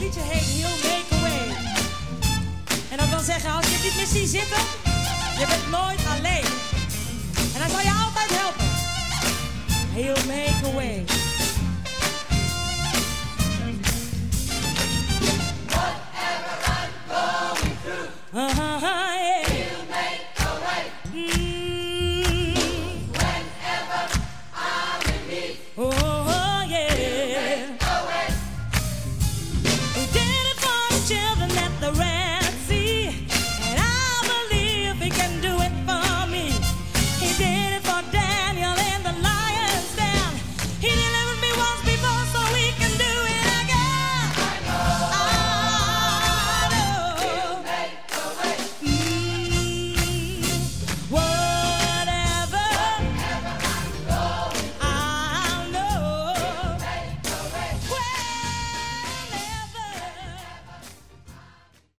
liedje heet He'll Make a Way. En dat wil zeggen, als je het niet meer ziet zitten, je bent nooit alleen. En hij zal je altijd helpen. He'll make a way.